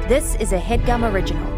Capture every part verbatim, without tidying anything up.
This is a HeadGum original.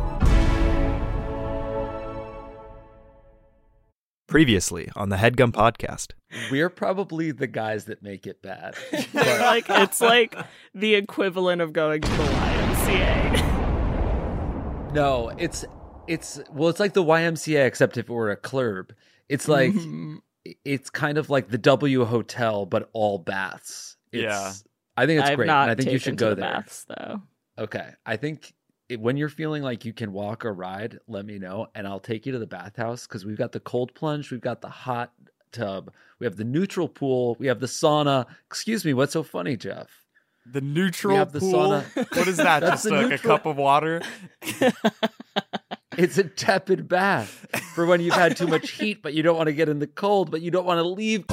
Previously on the HeadGum podcast. We're probably the guys that make it bad. But like it's like the equivalent of going to the Y M C A. No, it's it's well, it's like the Y M C A except if it were a club. It's like mm-hmm. it's kind of like the W Hotel, but all baths. It's, yeah, I think it's I've great. Not and I think you should go the there. Baths, though. Okay, I think. It, when you're feeling like you can walk or ride, let me know, and I'll take you to the bathhouse because we've got the cold plunge, we've got the hot tub, we have the neutral pool, we have the sauna. Excuse me, what's so funny, Jeff? The neutral we have the pool? Sauna. What is that? Just like neutral... a cup of water? It's a tepid bath for when you've had too much heat, but you don't want to get in the cold, but you don't want to leave.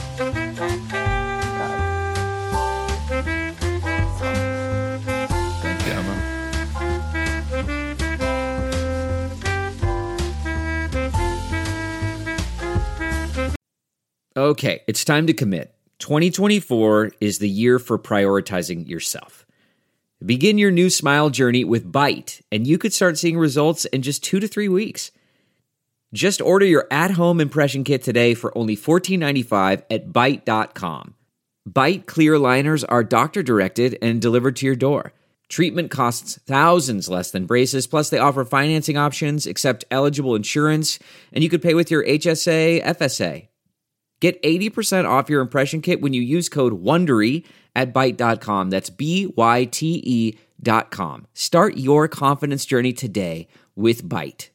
Okay, it's time to commit. twenty twenty-four is the year for prioritizing yourself. Begin your new smile journey with Byte, and you could start seeing results in just two to three weeks. Just order your at-home impression kit today for only fourteen ninety-five at byte dot com. Byte clear liners are doctor-directed and delivered to your door. Treatment costs thousands less than braces, plus they offer financing options, accept eligible insurance, and you could pay with your H S A, F S A. Get eighty percent off your impression kit when you use code WONDERY at byte dot com. That's B Y T E dot com. Start your confidence journey today with Byte.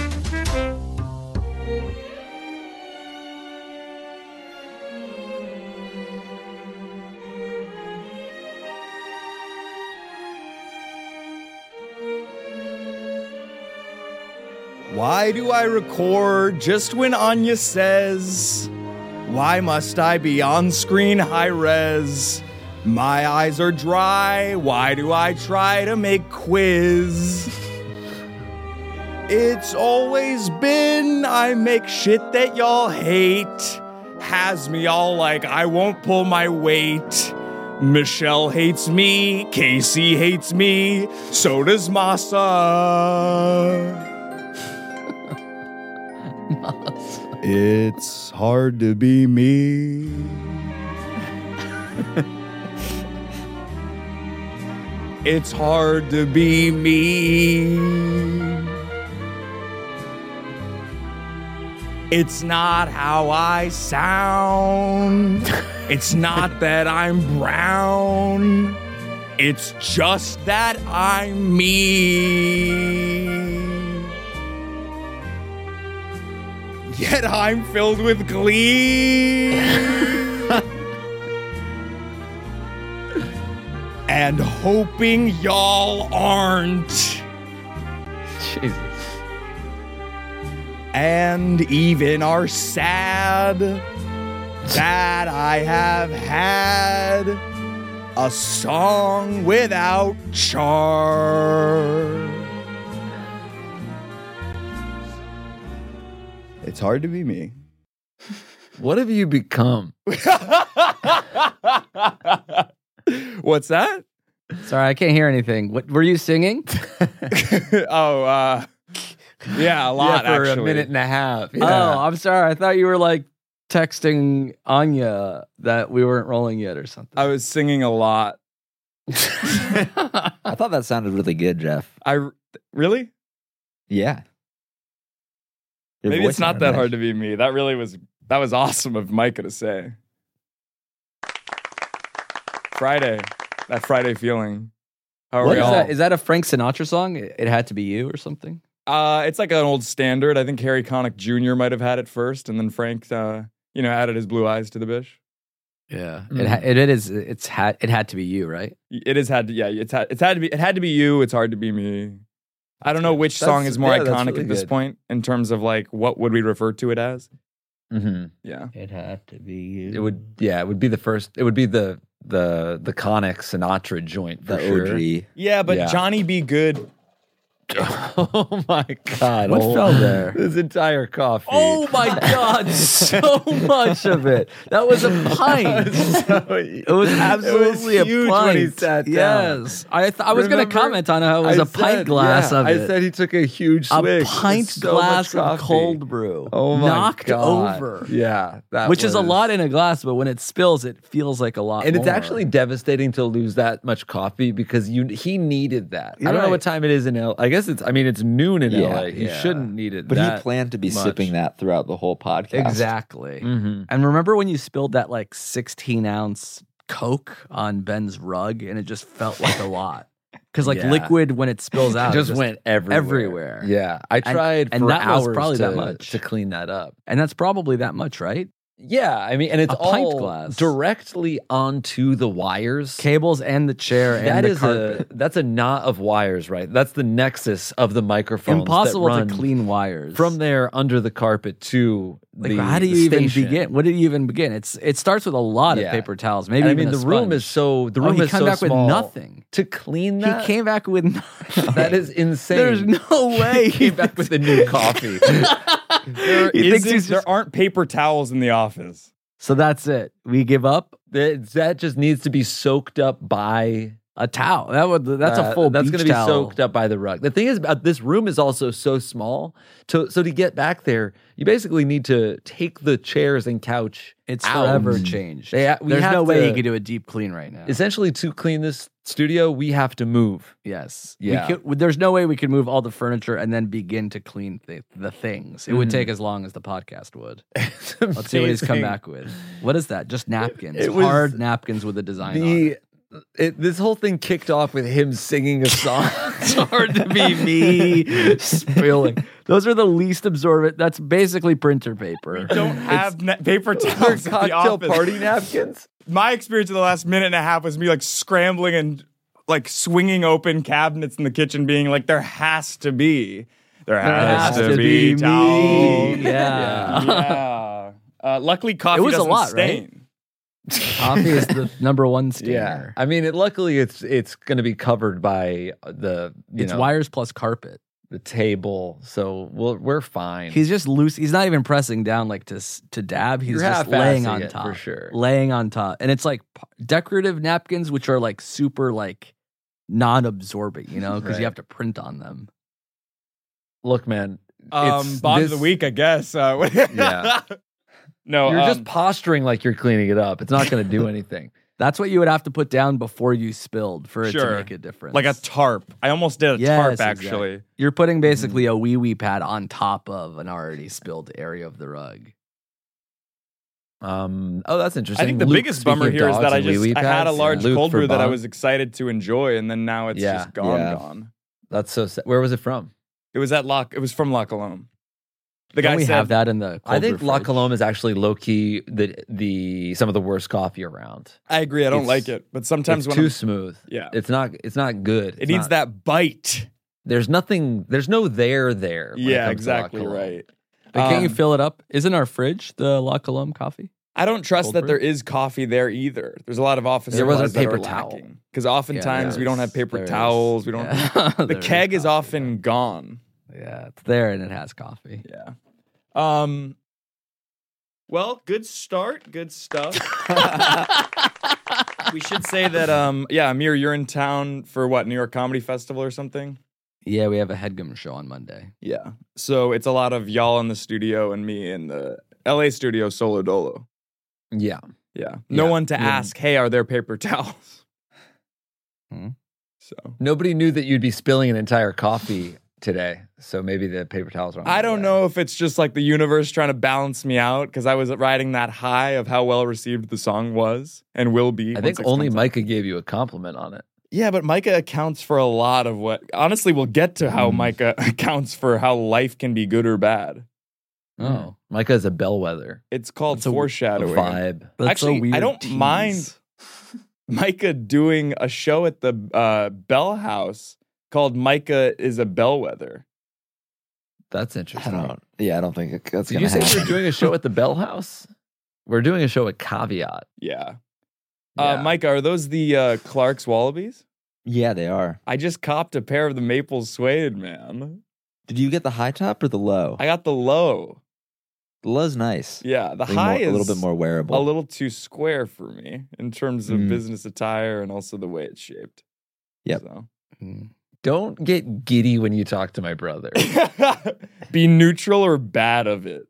Why do I record just when Anya says... Why must I be on screen high res? My eyes are dry. Why do I try to make quiz? It's always been I make shit that y'all hate. Has me all like I won't pull my weight. Michelle hates me. Casey hates me. So does Masa. Masa. It's hard to be me. It's hard to be me. It's not how I sound. It's not that I'm brown. It's just that I'm me. Yet I'm filled with glee. And hoping y'all aren't. Jesus. And even are sad that I have had a song without charm. It's hard to be me. What have you become? What's that? Sorry, I can't hear anything. What were you singing? oh, uh, yeah, a lot, yeah, for actually. a minute and a half. Yeah. Oh, I'm sorry. I thought you were like texting Anya that we weren't rolling yet or something. I was singing a lot. I thought that sounded really good, Jeff. I really? Yeah. Your Maybe it's not that nice. hard to be me. That really was, that was awesome of Micah to say. Friday. That Friday feeling. How are what we is all? that? Is that a Frank Sinatra song? It Had to Be You or something? Uh, it's like an old standard. I think Harry Connick Junior might have had it first, and then Frank, uh, you know, added his blue eyes to the bish. Yeah, Mm. it, ha- it it is. It's had. It had to be you, right? It is had to, yeah. It's had. It's had to be. It had to be you. It's hard to be me. I don't know which That's- song is more yeah, that's iconic really at this good. point in terms of like what would we refer to it as? Mm-hmm. Yeah. It had to be you. It would, yeah, it would be the first. It would be the the the Connick Sinatra joint for the sure. O G. Yeah, but Yeah. Johnny Be Good Oh my god! What oh, fell there? This entire coffee. Oh my God, so much of it. That was a pint. It was absolutely it was huge a pint. when he sat down. Yes. I th- I was going to Remember? comment on how it was I a pint said- glass yeah, of I it. said he took a huge a swig. pint So glass much of coffee. cold brew. Oh my knocked god. over. Yeah, that Which is a was- lot in a glass, but when it spills, it feels like a lot And it's more. actually devastating to lose that much coffee because you he needed that. You're I don't know right. what time it is in L A. I guess it's I mean it's noon in Yeah, L A. He yeah. shouldn't need it. But that he planned to be much. sipping that throughout the whole podcast. Exactly. Mhm. And remember when you spilled that like sixteen ounce Coke on Ben's rug and it just felt like a lot? Because like Yeah. liquid, when it spills out, It it just, went everywhere. everywhere. Yeah, I tried and for that was hours probably to, that much. to clean that up. And that's probably that much, right? Yeah, I mean, and it's A pint all glass. directly onto the wires. Cables and the chair and That the is carpet. a that's a knot of wires, right? That's the nexus of the microphones. Impossible that run to clean wires from there under the carpet to Like, the how do the you even station. begin? What do you even begin? It's it starts with a lot Yeah. of paper towels. Maybe And I even mean, a the room sponge. is so the Oh, room he is came so back with small. nothing. To clean that. He came back with nothing. That is insane. There's no way he came back with a new coffee. There, He thinks isn't- he's there just- aren't paper towels in the office. So that's it. We give up that, that just needs to be soaked up by a towel. That would that's uh, a full that's beach gonna be towel. soaked up by the rug. The thing is about this room is also so small. To, so to get back there, you basically need to take the chairs and couch. It's out. forever changed. They ha- we There's have no way to- you could do a deep clean right now. Essentially, to clean this studio, we have to move. Yes. Yeah. We could, there's no way we could move all the furniture and then begin to clean the, the things. It would Mhm. take as long as the podcast would. Let's see what he's come amazing. back with. What is that? Just napkins. It was Hard napkins with a design on The it. it, this whole thing kicked off with him singing a song. It's hard to be me spilling. Those are the least absorbent. That's basically printer paper. Don't have na- paper They're towels at the cocktail office. party napkins. My experience of the last minute and a half was me like scrambling and like swinging open cabinets in the kitchen, being like, "There has to be, there has, to, be, me. towels." Yeah. yeah. Uh, luckily, coffee It was a doesn't lot, right? stain. Coffee is the number one Yeah, stainer. I mean, it, luckily it's it's going to be covered by the you It's know wires plus carpet. the table, so we'll, we're fine. He's just loose. He's not even pressing down like to s- to dab. He's You're just half-assing laying on it, top for sure. Laying on top, and it's like p- decorative napkins, which are like super like non-absorbing, you know, because Right. you have to print on them. Look, man, Um, it's bond this- of the week, I guess. Uh, Yeah. no, You're um, just posturing like you're cleaning it up. It's not going to do anything. That's what you would have to put down before you spilled for it Sure. to make a difference. like a tarp. I almost did a Yes, tarp exactly. actually. You're putting basically a wee wee pad on top of an already spilled area of the rug. Um, oh, that's interesting. I think the Luke, biggest speaking bummer of here is dogs that I and just wee-wee I had a pads, large Luke cold for brew that I Bob. was excited to enjoy, and then now it's Yeah. just gone, Yeah. gone. That's so sad. Where was it from? It was at Lock. It was from La Colombe. The Don't guy we said have that in the I cold think brew La fridge? Colombe is actually low key the the some of the worst coffee around. I agree. I don't It's- like it, but sometimes It's when too I'm- smooth. yeah, It's not. It's not good. it It's needs not- that bite. There's nothing. There's no there there. when it Yeah, comes to La exactly Colombe. right. But can't you Um, fill it up? Isn't our fridge the La Colombe coffee? I don't trust Cold that brew? there is coffee there either. There's a lot of office There wasn't supplies that paper are towel. lacking because oftentimes Yeah, we don't there have is. paper There is. towels. We don't. Yeah. The There keg is coffee, often gone. though. Yeah, it's there and it has coffee. Yeah. Um. Well, good start. Good stuff. We should say that. Um. Yeah, Amir, you're in town for what? New York Comedy Festival or something? Yeah, we have a Headgum show on Monday. Yeah. So it's a lot of y'all in the studio and me in the L A studio solo dolo. Yeah. Yeah. No Yeah. one to Yeah. ask, hey, are there paper towels? Hmm. So Nobody knew that you'd be spilling an entire coffee today, so maybe the paper towels are on I the don't way. know if it's just like the universe trying to balance me out because I was riding that high of how well received the song was and will be. I once think it only comes out. Micah gave you a compliment on it. Yeah, but Micah accounts for a lot of what. Honestly, we'll get to how Mm. Micah accounts for how life can be good or bad. Oh, Micah is a bellwether, It's called That's a- a foreshadowing. vibe. that's Actually, a weird I don't tease. mind Micah doing a show at the uh, Bell House called Micah is a Bellwether. That's I interesting. don't. Yeah, I don't think it- that's Did gonna you say happen. you're doing a show at the Bell House? We're doing a show at Caveat. Yeah. Yeah. Uh, Micah, are those the uh, Clark's Wallabies? Yeah, they are. I just copped a pair of the maple suede, man. Did you get the high top or the low? I got the low. The low's nice. Yeah, the I think high more, is a little bit more wearable. a little too square for me in terms of Mm. business attire and also the way it's shaped. Yep. So. Don't get giddy when you talk to my brother. Be neutral or bad of it.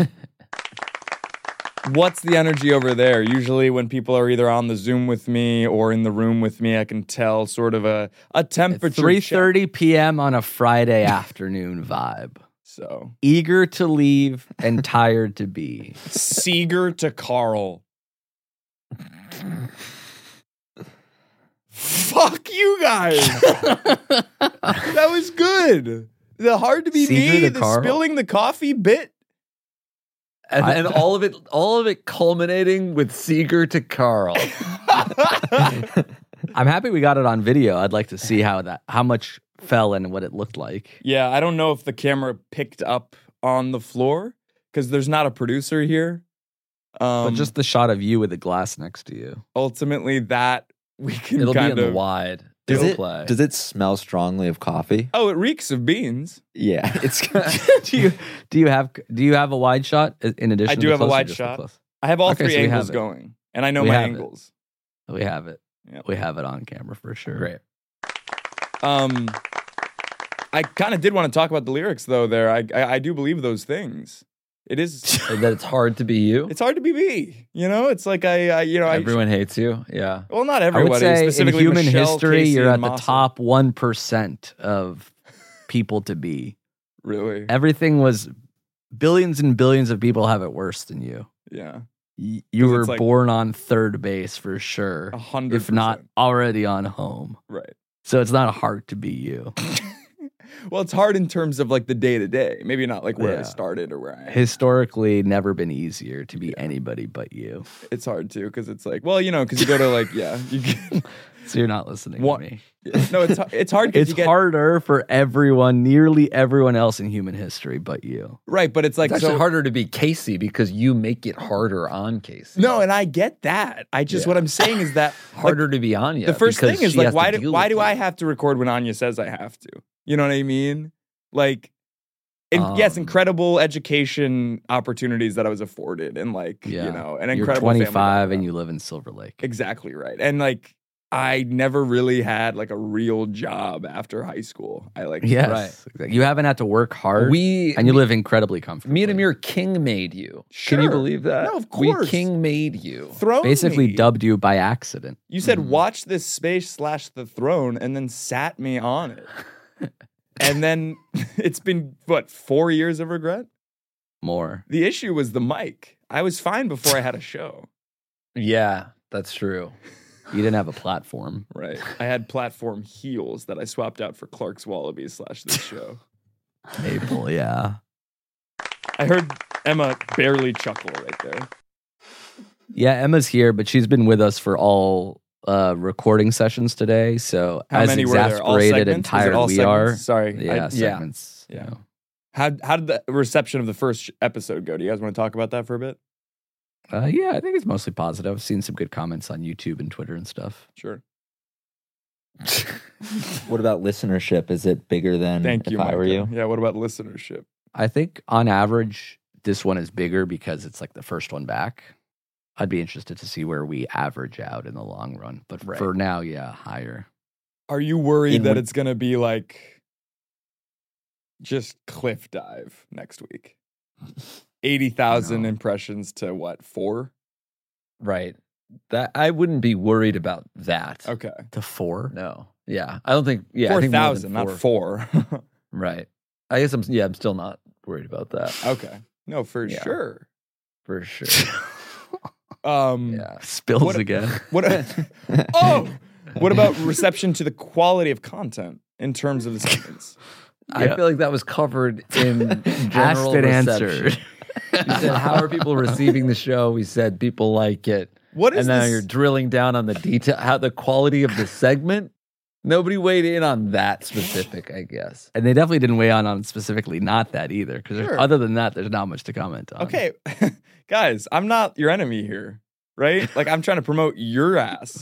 What's the energy over there? Usually when people are either on the Zoom with me or in the room with me, I can tell sort of a, a temperature three check. thirty p.m. on a Friday afternoon vibe. So, Eager to leave and tired to be. Seeger to Carl. Fuck you guys. That was good. The hard to be Seeger me, to the Carl. spilling the coffee bit. And, I- and all of it, all of it culminating with Seeger to Carl. I'm happy we got it on video. I'd like to see how that how much fell and what it looked like. Yeah, I don't know if the camera picked up on the floor because there's not a producer here. Um, But just the shot of you with the glass next to you. ultimately that we can It'll be kind in the of. wide. Does It'll it play. does it smell strongly of coffee? Oh, it reeks of beans. Yeah, it's do you do you have do you have a wide shot in addition? I to do the have a close or wide just the shot. close? I have all Okay, three so we angles have it. going, and I know We my have it. angles. We have it. Yep. We have it on camera for sure. Great. Um, I kind of did want to talk about the lyrics, though. There, I, I I do believe those things. It is. that it's hard to be you. It's hard to be me. You know, it's like I, I you know, I. Everyone hates you. Yeah. Well, not I everybody. would say in specifically human Michelle, history, Casey, you're at and the Masa. top one percent of people to be. Really? Everything was billions and billions of people have it worse than you. Yeah. Y- 'Cause You were it's like- born on third base for sure, A hundred. if not percent. already on home. Right. So it's not hard to be you. Well, it's hard in terms of like the day to day. Maybe not like where I Yeah. started or where I am. Historically, never been easier to be anybody but you. It's hard too because it's like, well, you know, because you go to like, yeah, you get, So you're not listening What- to me. no, it's it's hard because It's you get harder for everyone, nearly everyone else in human history but you. right, but it's like It's actually so, harder to be Casey because you make it harder on Casey. No, and I get that. I just Yeah. what I'm saying is that like, harder to be Anya. the first because thing is she like, has to why do deal why with do you. I have to record when Anya says I have to? You know what I mean? Like, and yes, Um, incredible education opportunities that I was afforded, and like, Yeah. you know, an You're incredible family twenty-five and background. you live in Silver Lake. Exactly right. And like I never really had like a real job after high school. I like Yes. Right. Exactly. You haven't had to work hard We and you live incredibly comfortably. me and Amir King made you. Can you Sure. believe that? No, of We course. King made you. thrown basically me. dubbed you by accident. You said Mhm. watch this space slash the throne and then sat me on it. And then it's been what, four years of regret? More. The issue was the mic. I was fine before I had a show. Yeah, that's true. You didn't have a platform. Right. I had platform heels that I swapped out for Clark's Wallabies slash this show. Maple, yeah. I heard Emma barely chuckle right there. Yeah, Emma's here, but she's been with us for all uh, recording sessions today. So How as many were there? All exasperated and segments? Was it tired all we segments? are. Sorry. Yeah, I- yeah. segments. Yeah. you know. How how did the reception of the first episode go? Do you guys want to talk about that for a bit? Uh, yeah, I think it's mostly positive. I've seen some good comments on YouTube and Twitter and stuff. Sure. What about listenership? Is it bigger than Thank if you, I were Micah. you? Yeah, what about listenership? I think on average, this one is bigger because it's like the first one back. I'd be interested to see where we average out in the long run. But Right. for now, yeah, higher. Are you worried In that what- it's going to be like just cliff dive next week? eighty thousand No. impressions to what, four? Right. That I wouldn't be worried about that. Okay. To four? No. Yeah. I don't think yeah, I four think more than thousand, not four. Right. I guess I'm yeah, I'm still not worried about that. Okay. No, for Yeah. sure. For sure. Um, Yeah. Spills What- again. What? oh, what about reception to the quality of content in terms of the segments? I feel like that was covered in general Asked and reception. answered. You said, how are people receiving the show? We said people like it. What is And now this? you're drilling down on the detail, how the quality of the segment. Nobody weighed in on that specific, I guess. And they definitely didn't weigh on on specifically not that either. Because Sure. other than that, there's not much to comment on. Okay, guys, I'm not your enemy here, right? Like I'm trying to promote your ass.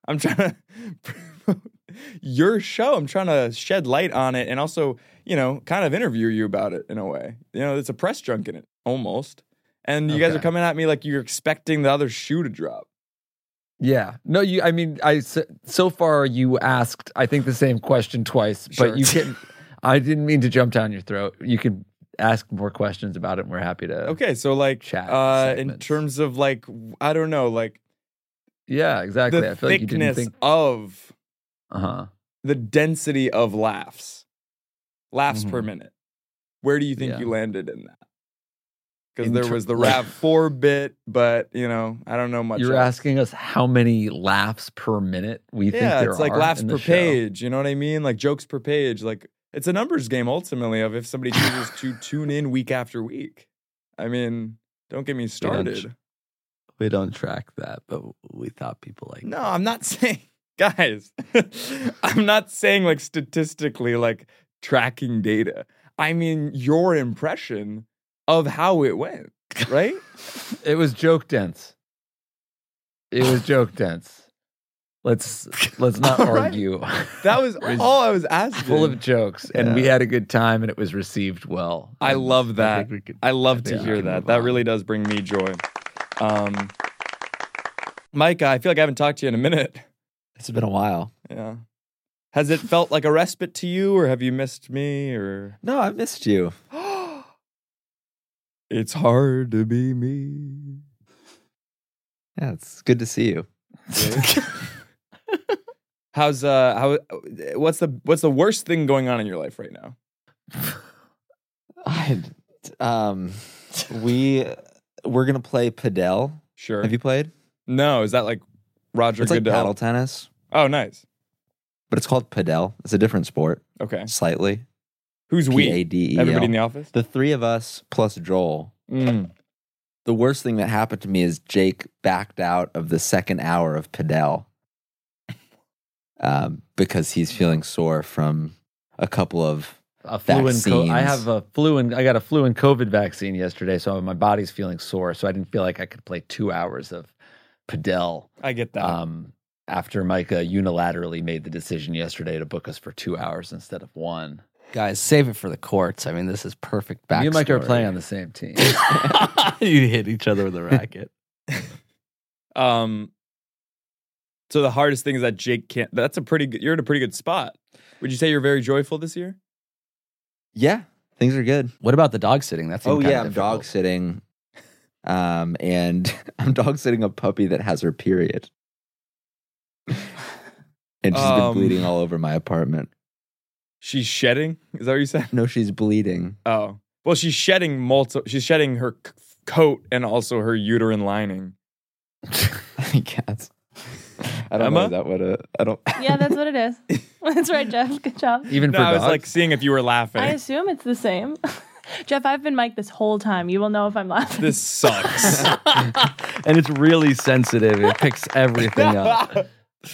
I'm trying to promote your show. I'm trying to shed light on it and also, you know, kind of interview you about it in a way. You know, it's a press junket almost. And you guys Okay. are coming at me like you're expecting the other shoe to drop. Yeah. No, you, I mean, I, so, so far you asked, I think, the same question twice, Sure. but you can, I didn't mean to jump down your throat. You can ask more questions about it and we're happy to. Okay, so like Chat uh in segments. terms of like I don't know, like Yeah, exactly. the I feel like you didn't thickness think. of Uh huh. the density of laughs. Laughs per Mhm. minute. Where do you think Yeah. you landed in that? Because In there ter- was the like- RAV four bit, but you know, I don't know much. You're else. asking us how many laughs per minute we think Yeah, there it's like are laughs in per the show. page. You know what I mean? Like jokes per page. Like it's a numbers game ultimately of if somebody chooses to tune in week after week. I mean, don't get me don't started. We don't track that, but we thought people like No, I'm not saying, guys, I'm not saying like statistically like tracking data. I mean, your impression of how it went, right? It was joke dense. It was joke dense. Let's let's not All right. argue. That was was all I was asking. Full of jokes, and we had a good time, and it was received well. I And love I that. think we could- I love I to think we hear can that. move That on. really does bring me joy. Um, Micah, I feel like I haven't talked to you in a minute. It's been a while. Yeah. Has it felt like a respite to you, or have you missed me, or? No, I missed you. It's hard to be me. Yeah, it's good to see you. How's uh how what's the what's the worst thing going on in your life right now? I, um, we we're gonna play padel. Sure. Have you played? No, is that like Roger It's like Goodell? paddle tennis, Oh, nice. but it's called padel. It's a different sport, Okay. slightly. Who's P we? A D E L. Everybody in the office? The three of us plus Joel. Mm. The worst thing that happened to me is Jake backed out of the second hour of padel um, because he's feeling sore from a couple of A flu and co- I vaccines. have a flu and I got a flu and COVID vaccine yesterday, so my body's feeling sore. So I didn't feel like I could play two hours of padel. I get that. Um, after Micah unilaterally made the decision yesterday to book us for two hours instead of one. guys, save it for the courts. I mean, this is perfect backstory. Me and Micah are playing on the same team. You hit each other with a racket. Um so the hardest thing is that Jake can't that's a pretty good you're in a pretty good spot. Would you say you're very joyful this year? Yeah, things are good. What about the dog sitting? That's Oh yeah, I'm dog sitting, um, and I'm dog sitting a puppy that has her period, and she's Um, been bleeding all over my apartment. She's shedding? Is that what you said? No, she's bleeding. Oh. Well, she's shedding multi she's shedding her c- coat and also her uterine lining. I guess. I don't Emma? know. Is that what a I don't. Yeah, that's what it is. That's right, Jeff. Good job. Even No, for I was dogs? like seeing if you were laughing. I assume it's the same. Jeff, I've been mic'd this whole time. You will know if I'm laughing. This sucks. And it's really sensitive. It picks everything up.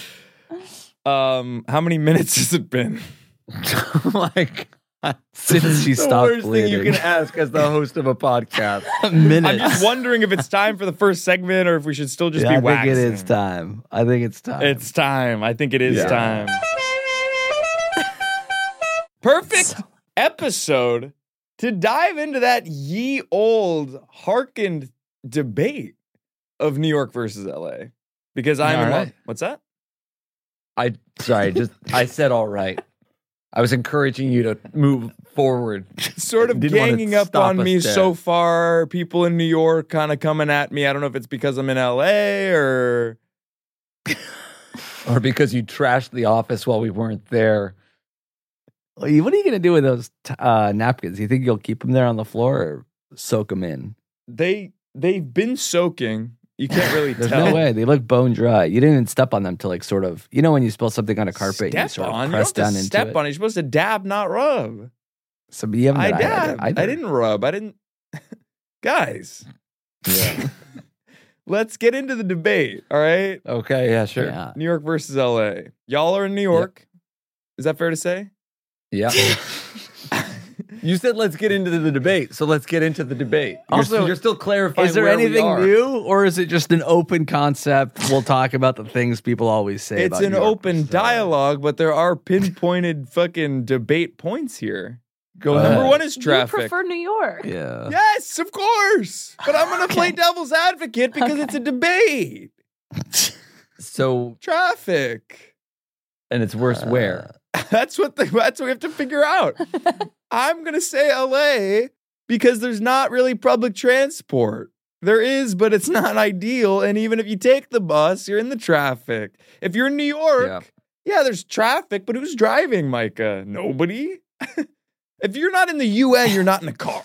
um, how many minutes has it been? like Since she the stopped worst bleeding. thing you can ask as the host of a podcast. Minutes. I'm just wondering if it's time for the first segment or if we should still just Yeah, be I think waxing. it is time. I think it's time. It's time. I think it is Yeah. time. Perfect episode to dive into that ye old hearkened debate of New York versus L A. Because I'm All in love. right. What's that? I sorry, just I said all right. I was encouraging you to move forward. Sort of Didn't wanna ganging up stop on us me dead. so far. People in New York kind of coming at me. I don't know if it's because I'm in L A or Or because you trashed the office while we weren't there. What are you going to do with those t- uh, napkins? You think you'll keep them there on the floor or soak them in? they they've been soaking. You can't really There's tell. no way. They look bone dry. You didn't even step on them to like sort of, you know, when you spill something on a carpet and you Step sort on. of You press don't have down to into step it. on it. You're supposed to dab, not rub. So but you haven't I done either- dabbed. either. I didn't rub. I didn't. Guys, Yeah. let's get into the debate. All right, Okay, yeah, sure. Yeah. New York versus L A. Y'all are in New York. Is that fair to say? Yeah. You said let's get into the debate, so let's get into the debate. You're, Also, you're still clarifying. Is there where we anything are. new, or is it just an open concept? We'll talk about the things people always say. It's about an New York. open So- dialogue, but there are pinpointed fucking debate points here. Go Number ahead. one is You traffic. prefer New York. Yeah. Yes, of course. But I'm going to play devil's advocate because Okay. it's a debate. So, Traffic. and it's worse where? That's what the, that's what we have to figure out. I'm going to say L A because there's not really public transport. There is, but it's not ideal. And even if you take the bus, you're in the traffic. If you're in New York, Yeah. yeah, there's traffic, but who's driving, Micah? Nobody. If you're not in the U N, you're not in a car.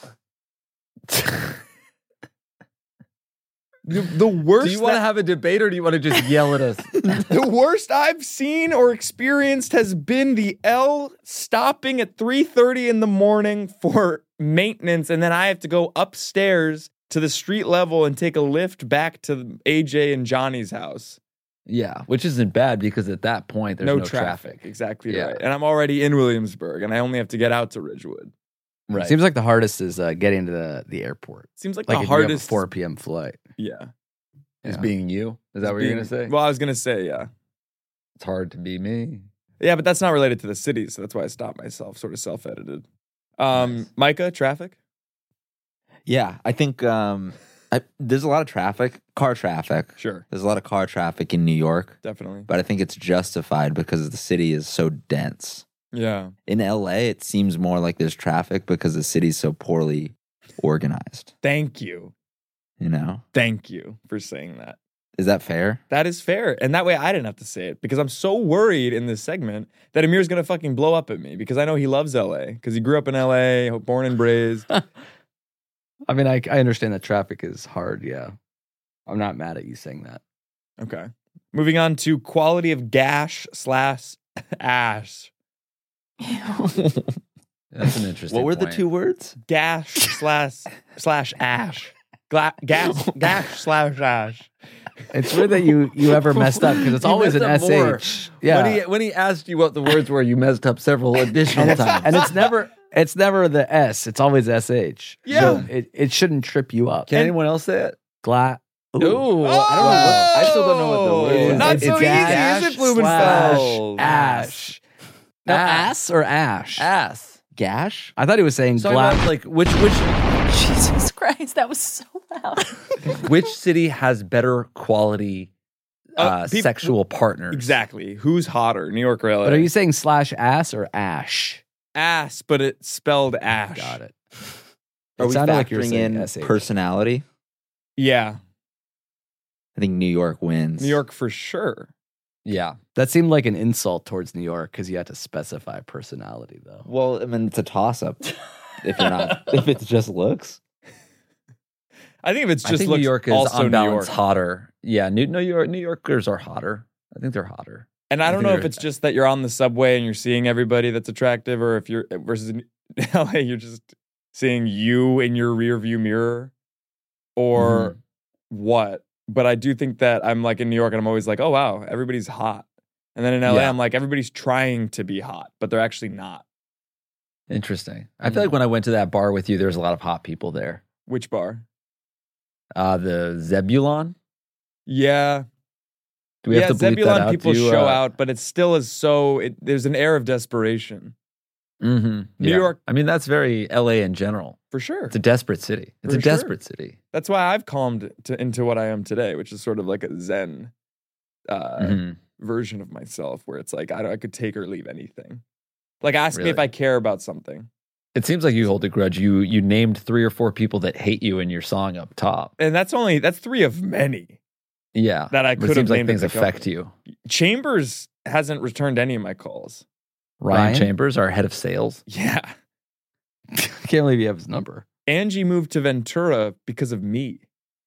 The, the worst Do you want to that- have a debate, or do you want to just yell at us? the worst I've seen or experienced has been the L stopping at three thirty in the morning for maintenance, and then I have to go upstairs to the street level and take a lift back to A J and Johnny's house. Yeah, which isn't bad because at that point there's no, no, traffic. Exactly Yeah. right. And I'm already in Williamsburg, and I only have to get out to Ridgewood. Right. Seems like the hardest is uh, getting to the, the airport. Seems like, Like the if you have a hardest. four p.m. flight. Yeah. Is Yeah. being you? Is that what you're Being- gonna say? Well, I was gonna say yeah. It's hard to be me. Yeah, but that's not related to the city, so that's why I stopped myself, sort of self-edited. Um, Nice. Micah, traffic? Yeah, I think um, I, there's a lot of traffic, car traffic. Sure, There's a lot of car traffic in New York, definitely. but I think it's justified because the city is so dense. Yeah. In L A, it seems more like there's traffic because the city's so poorly organized. Thank you. You know, Thank you for saying that. is that fair? That is fair. And that way I didn't have to say it because I'm so worried in this segment that Amir's going to fucking blow up at me because I know he loves L A because he grew up in L A, born and raised. I mean, I, I understand that traffic is hard. Yeah. I'm not mad at you saying that. Okay. Moving on to quality of gash slash ash. That's an interesting. What were the point. two words? Gash slash slash ash. Gla- gas, gash slash ash. It's weird that you, you ever messed up because it's You always an messed S up more. H. Yeah. When he when he asked you what the words were, you messed up several additional and, it's, times. and it's never it's never the S. It's always S H. Yeah. So it, it shouldn't trip you up. Can anyone else say it? Gla- Ooh, I don't know. What, I still don't know what the word Oh, is. not It's so easy, gash is it, Blumenfeld? slash ash. No, ass or ash? Ass. Gash? I thought he was saying So gla- about, like which which Jesus Christ, that was so loud. which city has better quality uh, Uh, peop- sexual partners? Exactly. Who's hotter, New York or L A? But are you saying slash ass or ash? ass, but it's spelled ash. Got it. Are It we sounded like you were factoring saying in S H. personality? Yeah. I think New York wins. New York for sure. Yeah. That seemed like an insult towards New York because you had to specify personality, though. Well, I mean, it's a toss-up. if you're not, if it's just looks. I think if it's I just think looks New York is also on New balance York. hotter. Yeah, New, New York New Yorkers are hotter. I think they're hotter. And I I don't think know if they're- it's just that you're on the subway and you're seeing everybody that's attractive, or if you're versus in L A, you're just seeing you in your rear view mirror, or Mm-hmm. what. But I do think that I'm like in New York and I'm always like, oh wow, everybody's hot. And then in L A, Yeah. I'm like, everybody's trying to be hot, but they're actually not. Interesting. I feel like when I went to that bar with you, there was a lot of hot people there. Which bar? Uh, the Zebulon. Yeah. Do we yeah, have to bleep Zebulon that out? people Do you, show uh, out, but it still is so, it, there's an air of desperation. Mm-hmm. New Yeah. York- I mean, that's very L A in general. For sure. It's a desperate city. It's For a sure. desperate city. That's why I've calmed to, into what I am today, which is sort of like a Zen uh, Mhm. version of myself, where it's like I, don't- I could take or leave anything. Like, ask me if Really? I care about something, It seems like you hold a grudge. You you named three or four people that hate you in your song up top. and that's only that's three of many Yeah, that I But could it have seems like named things at the affect company. you. Chambers hasn't returned any of my calls. Ryan, Ryan? Chambers, our head of sales. Yeah, I can't believe you have his number. Angie moved to Ventura because of me.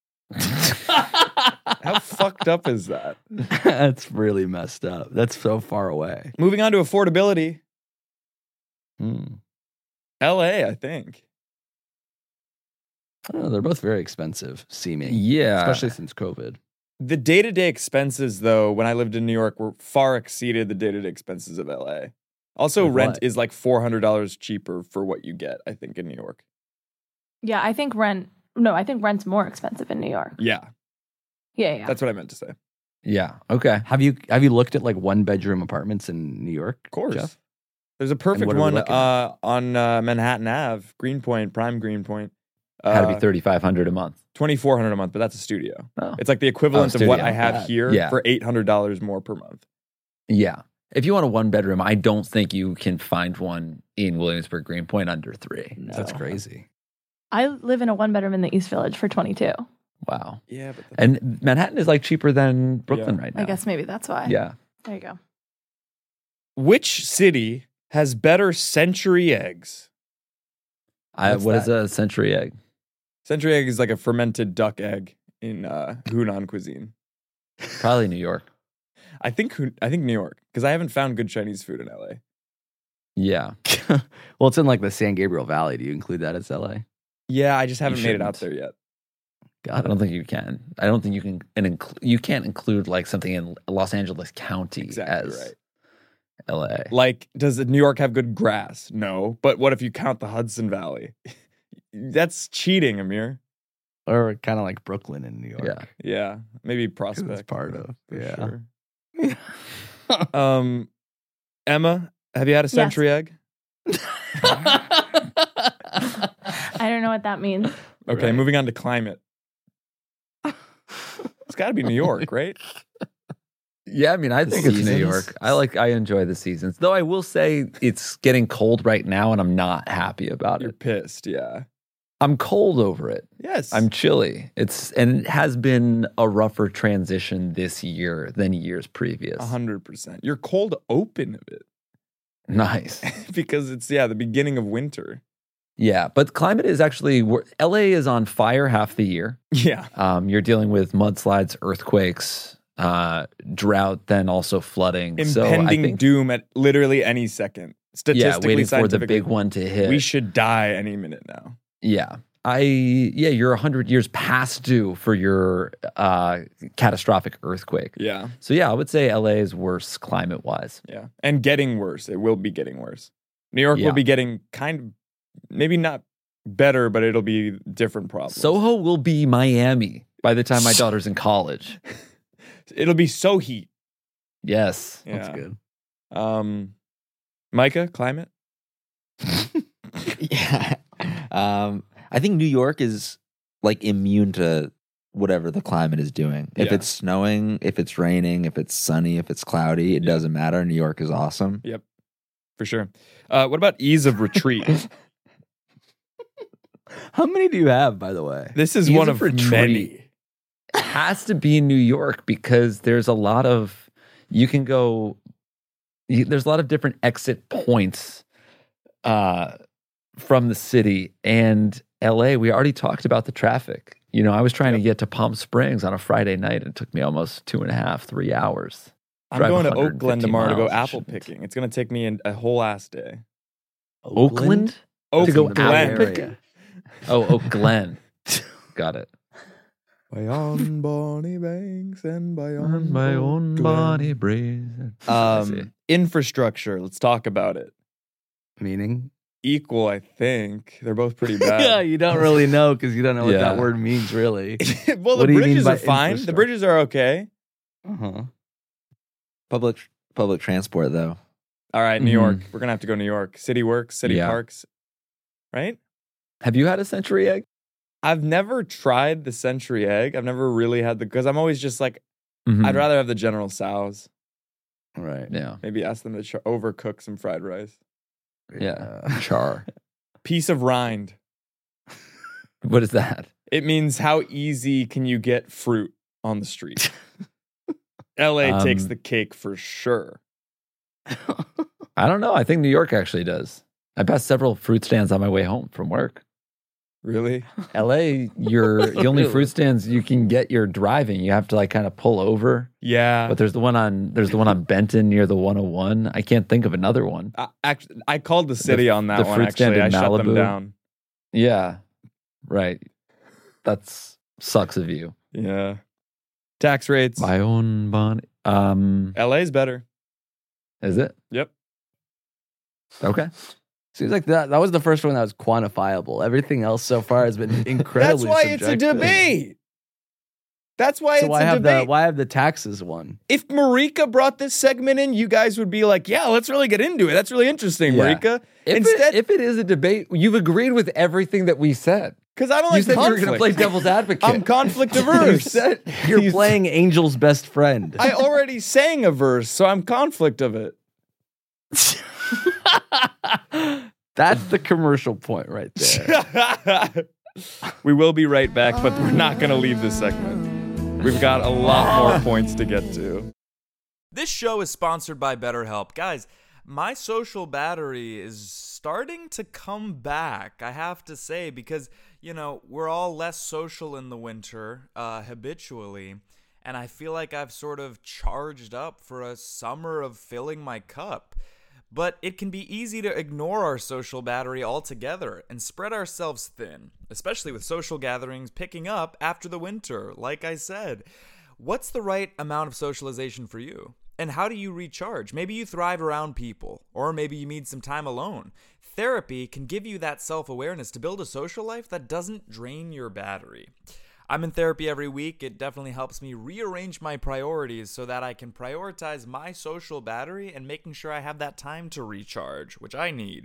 How fucked up is that? That's really messed up. That's so far away. Moving on to affordability, Hmm. L A, I think. I don't know. They're both very expensive, seeming. Yeah, Especially since COVID. The day-to-day expenses, though, when I lived in New York, were far exceeded the day-to-day expenses of L A. Also, With rent what? is like four hundred dollars cheaper for what you get, I think, in New York. Yeah, I think rent. No, I think rent's more expensive in New York. Yeah, Yeah, yeah. that's what I meant to say. Of Yeah. Okay. Have you have you looked at like one bedroom apartments in New York? course. Jeff? There's a perfect what are we one looking uh, on uh, Manhattan Ave, Greenpoint, Prime Greenpoint. Uh, Had to be thirty-five hundred a month. twenty-four hundred a month, but that's a studio. Oh. It's like the equivalent Oh, of what studio, I have bad. here Yeah. for eight hundred dollars more per month. Yeah. If you want a one bedroom, I don't think you can find one in Williamsburg Greenpoint under three. That's crazy. I live in a one bedroom in the East Village for twenty-two. Wow. Yeah, but that's, And Manhattan is like cheaper than Brooklyn Yeah. right now. I guess maybe that's why. Yeah. There you go. which city has better century eggs? I, What's what is that? a century egg? Century egg is like a fermented duck egg in uh, Hunan cuisine. Probably New York. I think Hu- I think New York because I haven't found good Chinese food in L A. Yeah. Well, it's in like the San Gabriel Valley. Do you include that as L A? Yeah, I just haven't made it out shouldn't. there yet. I don't think you can. I don't think you can. And inclu- you can't include like something in Los Angeles County Exactly as right. L A. Like, does New York have good grass? No. But what if you count the Hudson Valley? That's cheating, Amir. Or kind of like Brooklyn in New York. Yeah. Yeah, maybe 'Cause it's Prospect. part of. for Yeah. sure. Um, Emma, have you had a century egg? I don't know what that means. Okay, Right. moving on to climate. It's got to be New York, right? Yeah, I mean, I think it's New seasons. York. I like, I enjoy the seasons. Though I will say it's getting cold right now, and I'm not happy about You're it. pissed, yeah. I'm cold over it. Yes. I'm chilly. It's and it has been a rougher transition this year than years previous. one hundred percent. You're cold open of it Nice. because it's, yeah, the beginning of winter. Yeah, but climate is actually we're- L A is on fire half the year. Yeah. Um, you're dealing with mudslides, earthquakes, uh, drought, then also flooding. so I Impending think, doom at literally any second. yeah, Statistically, waiting for the scientifically, big one to hit. we should die any minute now. Yeah. I yeah, you're a hundred years past due for your uh, catastrophic earthquake. Yeah. So yeah, I would say L A is worse climate wise. Yeah. And getting worse. It will be getting worse. New York Yeah. will be getting kind of, maybe not better, but it'll be different problems. Soho will be Miami by the time my daughter's in college. It'll be so heat. Yes. Yeah. That's good. Um, Micah, climate? Yeah. Um, I think New York is like immune to whatever the climate is doing. If Yeah. it's snowing, if it's raining, if it's sunny, if it's cloudy, it Yeah. doesn't matter. New York is awesome. Yep. For sure. Uh, what about ease of retreat? How many do you have, by the way? This is Ease one of of retreat. many. Has to be in New York because there's a lot of you can go you, there's a lot of different exit points uh from the city and L A. We already talked about the traffic. You know, I was trying to get to Palm Springs on a Friday night and it took me almost two and a half, three hours. I'm Drive going to one hundred Oak Glen fifty tomorrow to go miles. apple Shouldn't. picking. It's going to take me an, a whole ass day. Oakland? Oak To go Glen. apple picking? Oh, Oak Glen. Got it. By on bonny banks and by on, On my Oak own Glen. body breeze. I see. Um, infrastructure. Let's talk about it. Meaning? Equal, I think. They're both pretty bad. yeah, you don't really know because you don't know what Yeah. that word means, really. well, What the do you mean bridges by are fine. The infrastructure? bridges are okay. Uh-huh. Public public transport though. All right, New Mhm. York. We're gonna have to go New York. City works, city Yeah. parks. Right? Have you had a century egg? I've never tried the century egg. I've never really had the because I'm always just like Mhm. I'd rather have the General Tso's. Right. Yeah. Maybe ask them to ch- overcook some fried rice. Yeah. Char. Piece of rind. What is that? It means how easy can you get fruit on the street? L A takes Um, the cake for sure. I don't know. I think New York actually does. I passed several fruit stands on my way home from work. Really? L A, you're the only fruit stands you can get you're driving. You have to like kind of pull over. Yeah. But there's the one on there's the one on Benton near the one oh one. I can't think of another one. I, actually, I called the city on that the one. fruit stand Actually, I in shut them Malibu. down. Yeah. Right. That's sucks of you. Yeah. Tax rates. My own bon um L A's better. is it? Yep. Okay. Seems like that that was the first one that was quantifiable. Everything else so far has been incredibly That's why subjective. it's a debate. That's why So it's why a have debate. the why have the taxes one? If Marika brought this segment in, you guys would be like, yeah, let's really get into it. That's really interesting, Yeah. Marika. If, Instead, it, if it is a debate, you've agreed with everything that we said. because I don't You like said you were conflict. going to play devil's advocate. I'm conflict You averse. said You're you playing Angel's best friend. I already sang a verse, so I'm conflict of it. That's the commercial point right there. We will be right back, but we're not going to leave this segment. We've got a lot more points to get to. This show is sponsored by BetterHelp. Guys, my social battery is starting to come back, I have to say, because, you know, we're all less social in the winter, uh, habitually, and I feel like I've sort of charged up for a summer of filling my cup. But it can be easy to ignore our social battery altogether and spread ourselves thin, especially with social gatherings picking up after the winter, like I said. What's the right amount of socialization for you? And how do you recharge? Maybe you thrive around people, or maybe you need some time alone. Therapy can give you that self-awareness to build a social life that doesn't drain your battery. I'm in therapy every week. It definitely helps me rearrange my priorities so that I can prioritize my social battery and making sure I have that time to recharge, which I need.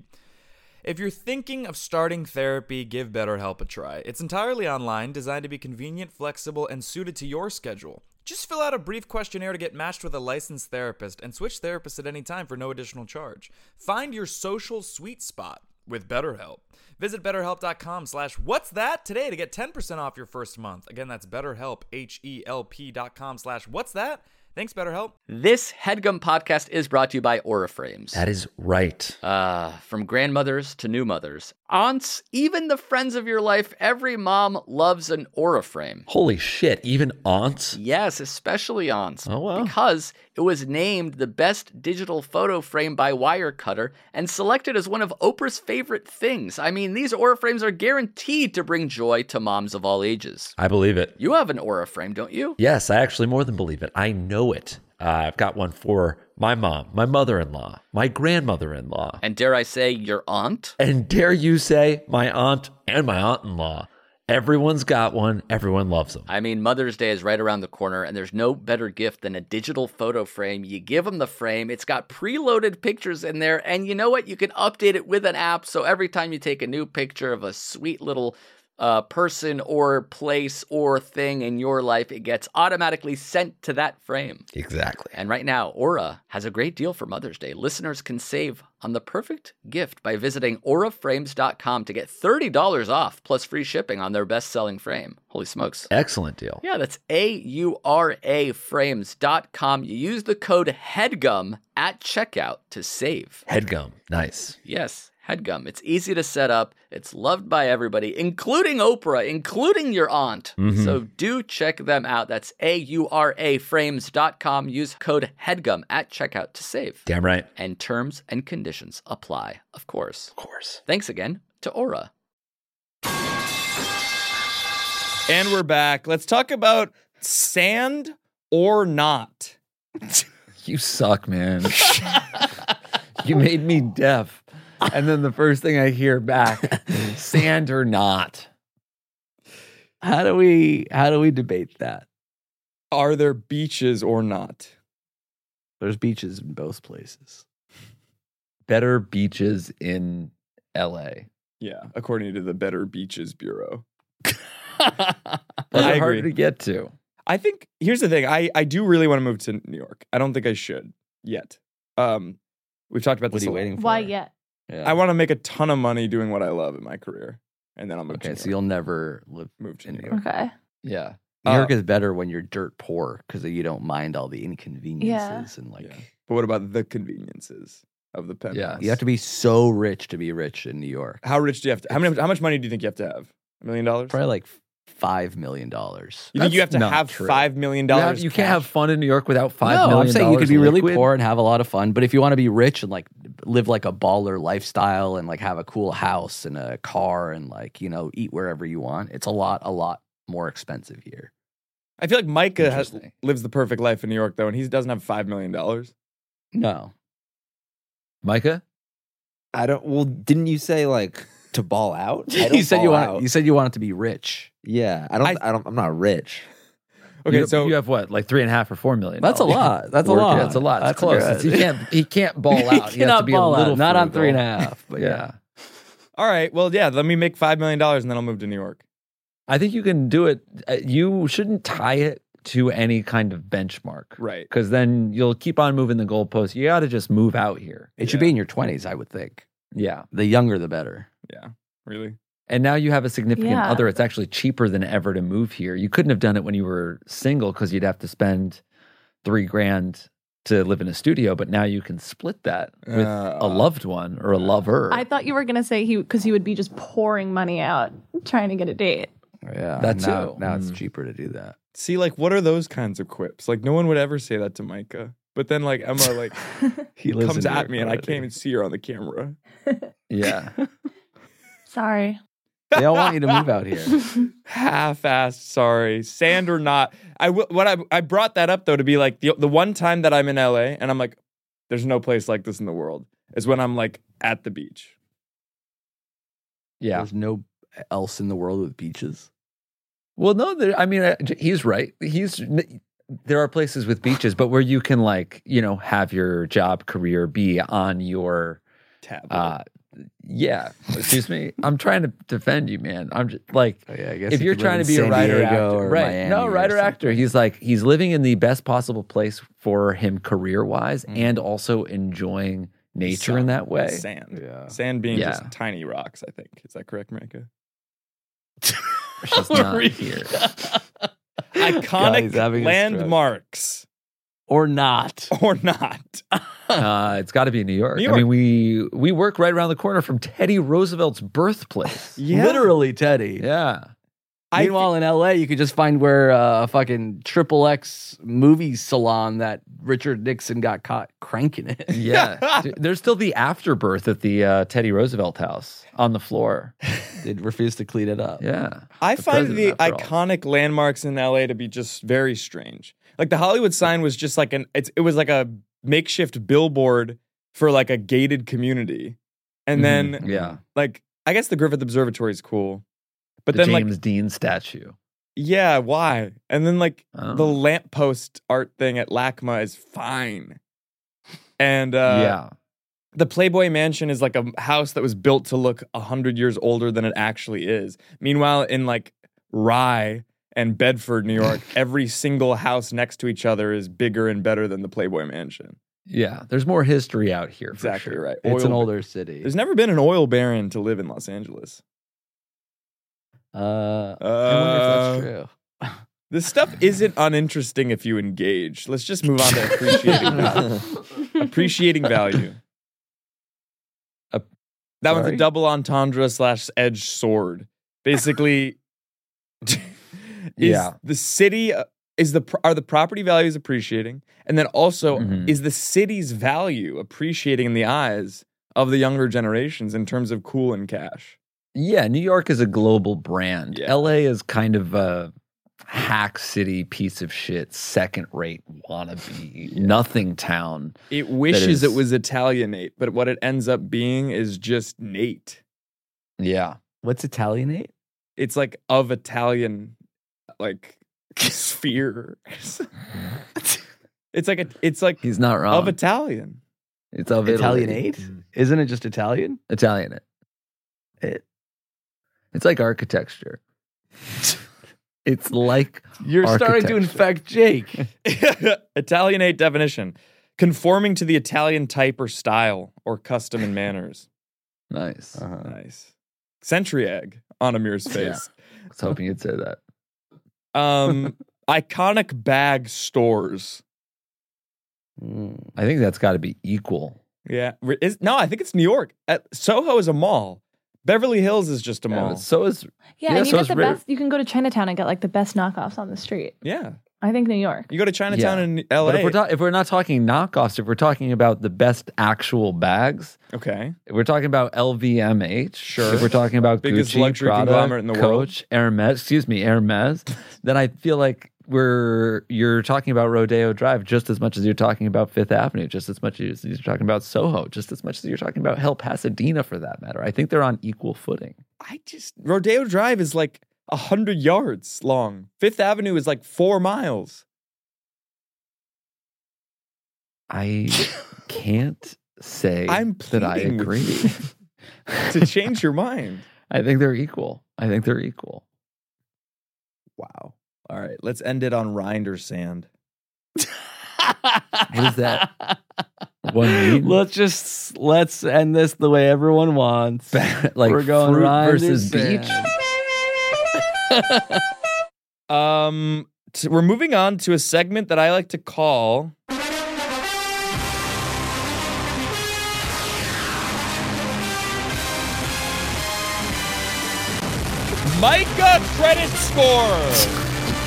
If you're thinking of starting therapy, give BetterHelp a try. It's entirely online, designed to be convenient, flexible, and suited to your schedule. Just fill out a brief questionnaire to get matched with a licensed therapist and switch therapists at any time for no additional charge. Find your social sweet spot with BetterHelp. Visit betterhelp.com slash what's that today to get ten percent off your first month. Again, that's betterhelp, H-E-L-P dot com slash what's that. Thanks, BetterHelp. This HeadGum podcast is brought to you by Aura Frames. That is right. Uh, from grandmothers to new mothers, aunts, even the friends of your life, every mom loves an Aura frame. Holy shit, even aunts? Yes, especially aunts. Oh, wow. Because it was named the best digital photo frame by Wirecutter and selected as one of Oprah's favorite things. I mean, these Aura frames are guaranteed to bring joy to moms of all ages. I believe it. You have an Aura frame, don't you? Yes, I actually more than believe it. I know it. Uh, I've got one for my mom, my mother-in-law, my grandmother-in-law. And dare I say, your aunt? And dare you say, my aunt and my aunt-in-law. Everyone's got one. Everyone loves them. I mean, Mother's Day is right around the corner, and there's no better gift than a digital photo frame. You give them the frame. It's got preloaded pictures in there, and you know what? You can update it with an app, so every time you take a new picture of a sweet little uh, person or place or thing in your life, it gets automatically sent to that frame. Exactly. And right now, Aura has a great deal for Mother's Day. Listeners can save on the perfect gift by visiting aura frames dot com to get thirty dollars off plus free shipping on their best-selling frame. Holy smokes. Excellent deal. Yeah, that's A U R A frames dot com. You use the code HEADGUM at checkout to save. HeadGum. Nice. Yes, HeadGum. It's easy to set up. It's loved by everybody, including Oprah, including your aunt. Mm-hmm. So do check them out. That's A U R A frames dot com. Use code HEADGUM at checkout to save. Damn right. And terms and conditions apply, of course. Of course. Thanks again to Aura. And we're back. Let's talk about sand or not. You suck, man. You made me deaf. And then the first thing I hear back, sand or not. How do we how do we debate that? Are there beaches or not? There's beaches in both places. Better beaches in L A. Yeah, according to the Better Beaches Bureau. But I they're hard agree. to get to. I think here's the thing. I, I do really want to move to New York. I don't think I should yet. Um, we've talked about What this. are you a lot. waiting for? Why yet? Yeah. I want to make a ton of money doing what I love in my career, and then I'll move. Okay, to so New York. you'll never live move to in New New York. York. Okay. Yeah. New Uh, York is better when you're dirt poor because you don't mind all the inconveniences and like Yeah. But what about the conveniences of the penthouse? yeah, you have to be so rich to be rich in New York. How rich do you have to? How many? How much money do you think you have to have? A million dollars? Probably like five million dollars. You think you have to not have true. five million You, have- dollars? you can't have fun in New York without five no, million I'm saying you could be really liquid. poor and have a lot of fun. But if you want to be rich and like live like a baller lifestyle and like have a cool house and a car and like, you know, eat wherever you want, it's a lot, a lot more expensive here. I feel like Micah has, Interesting. lives the perfect life in New York, though, and he doesn't have five million dollars. No. Micah? I don't. Well, didn't you say like to ball out? I don't you said ball you want. out. You said you want it to be rich. Yeah, I don't. I- I, don't. I'm not rich. Okay, you, so you have what, like three and a half or four million? That's a lot. That's a Work- lot. Yeah, that's a lot. It's That's close. good. It's- he can't. He can't ball He out. He, has to cannot be ball a little out. Not on frugal. three and a half. But yeah. yeah. all right. Well, yeah. Let me make five million dollars and then I'll move to New York. I think you can do it. Uh, You shouldn't tie it to any kind of benchmark, Right. Because then you'll keep on moving the goalposts. You got to just move out here. It should Yeah. be in your twenties, I would think. Yeah. The younger, the better. Yeah. Really. And now you have a significant Yeah. other. It's actually cheaper than ever to move here. You couldn't have done it when you were single because you'd have to spend three grand to live in a studio. But now you can split that with Uh, a loved one or a lover. I thought you were gonna say he because he would be just pouring money out trying to get a date. Yeah. That now, too. now it's Mm. cheaper to do that. See, like, what are those kinds of quips? Like, no one would ever say that to Micah. But then, like, Emma, like, He lives comes in New at York me and I already. can't even see her on the camera. yeah. Sorry. They all want you to move out here. Half-assed, sorry. Sand or not. I will, what I, I brought that up, though, to be like, the, the one time that I'm in L A and I'm like, there's no place like this in the world, is when I'm, like, at the beach. Yeah. There's no else in the world with beaches. Well, no, there, I mean, uh, j- he's right. He's there are places with beaches, but where you can like, you know, have your job career be on your Tab. uh yeah. Excuse me. I'm trying to defend you, man. I'm just like Oh, yeah, I guess if you you're could trying live to in be a San writer Diego actor, or right? Miami No, or writer actor. something. He's like he's living in the best possible place for him career wise, Mm. and also enjoying nature in that way. Sand. Yeah. Sand being Yeah. just tiny rocks, I think. Is that correct, Micah? She's not here. Iconic he's having a landmarks. Or not. Or not. Uh, it's got to be New York. New I mean, we we work right around the corner from Teddy Roosevelt's birthplace. Yeah. Literally, Teddy. Yeah. I Meanwhile, in L A, you could just find where uh, a fucking triple X movie salon that Richard Nixon got caught cranking it. Yeah. Dude, there's still the afterbirth at the uh, Teddy Roosevelt house on the floor. They refused to clean it up. Yeah. I The find the president, after all. iconic landmarks in L A to be just very strange. Like the Hollywood sign was just like an it's, it was like a makeshift billboard for like a gated community. And then Mhm, yeah. like I guess the Griffith Observatory is cool. But the then James like Dean statue. yeah, why? And then like Oh. the lamppost art thing at LACMA is fine. And uh yeah. the Playboy Mansion is like a house that was built to look a hundred years older than it actually is. Meanwhile, in like Rye and Bedford, New York, every single house next to each other is bigger and better than the Playboy Mansion. Yeah. There's more history out here. For Exactly sure. right. It's Oil an ba- older city. There's never been an oil baron to live in Los Angeles. Uh, I Uh, wonder if that's true. This stuff isn't uninteresting if you engage. Let's just move on to appreciating value. appreciating value. Uh, that one's a sorry? double entendre slash edge sword. Basically, is Yeah. the city uh, is the pro- are the property values appreciating, and then also Mhm. is the city's value appreciating in the eyes of the younger generations in terms of cool and cash. Yeah. New York is a global brand. Yeah. L A is kind of a hack city piece of shit, second rate wannabe, nothing town. It wishes is- it was Italianate, but what it ends up being is just Nate. Yeah. What's Italianate? It's like of Italian, like sphere. It's like a, it's like He's not wrong. of Italian. it's of Italy. Italianate? Isn't it just Italian? Italian. It, It's like architecture. It's like you're starting to architecture. infect Jake. Italianate definition: conforming to the Italian type or style or custom and manners. Nice. Uh-huh. Nice. Century egg on Amir's face. I was hoping you'd say that. Um, iconic bag stores. Mm. I think that's got to be equal. Yeah. Re- Is, no, I think it's New York. At, Soho is a mall. Beverly Hills is just a Yeah, mall. but so is Yeah, Yeah, and you so get it's the rare- best. You can go to Chinatown and get like the best knockoffs on the street. Yeah. I think New York. You go to Chinatown Yeah. in L A. But if we're, ta- if we're not talking knockoffs, if we're talking about the best actual bags, okay. if we're talking about L V M H, Sure. if we're talking about Biggest Gucci, luxury Prada, conglomerate in the world. Coach, Hermes, excuse me, Hermes, then I feel like we're you're talking about Rodeo Drive just as much as you're talking about Fifth Avenue, just as much as you're talking about Soho, just as much as you're talking about Hell Pasadena for that matter. I think they're on equal footing. I just Rodeo Drive is like a hundred yards long. Fifth Avenue is like four miles. I can't say I'm that I pleading with agree. you to change your mind. I think they're equal. I think they're equal. Wow. All right, let's end it on Rinder Sand. What is that? One mean? Let's just let's end this the way everyone wants. Like We're going fruit Rinder versus Sand. beach. Um, t- we're moving on to a segment that I like to call Micah Credit Score.